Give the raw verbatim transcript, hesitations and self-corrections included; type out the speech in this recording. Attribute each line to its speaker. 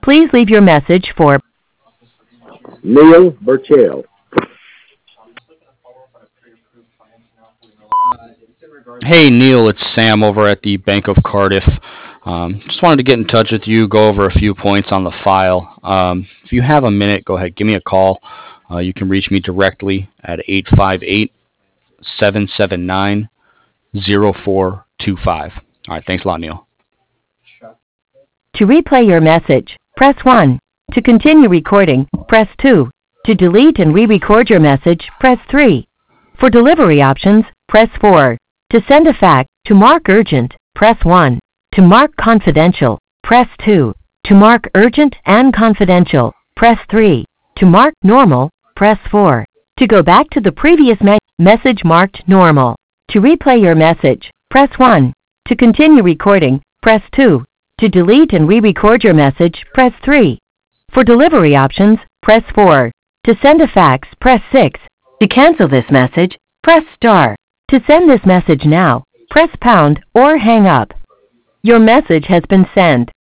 Speaker 1: Please leave your message for
Speaker 2: Neil Burchell.
Speaker 3: Hey Neil, it's Sam over at the Bank of Cardiff. Um, just wanted to get in touch with you, go over a few points on the file. Um, if you have a minute, go ahead, give me a call. Uh, you can reach me directly at eight five eight, seven seven nine, zero four two five. All right, thanks a lot, Neil.
Speaker 1: to replay your message, press one. To continue recording, press two. To delete and re-record your message, press three. For delivery options, press four. To send a fax, to mark urgent, press one. To mark confidential, press two. To mark urgent and confidential, press three. To mark normal, press four. To go back to the previous me- message marked normal. To replay your message, press one. To continue recording, press two. To delete and re-record your message, press three. For delivery options, press four. To send a fax, press six. To cancel this message, press star. To send this message now, press pound or hang up. Your message has been sent.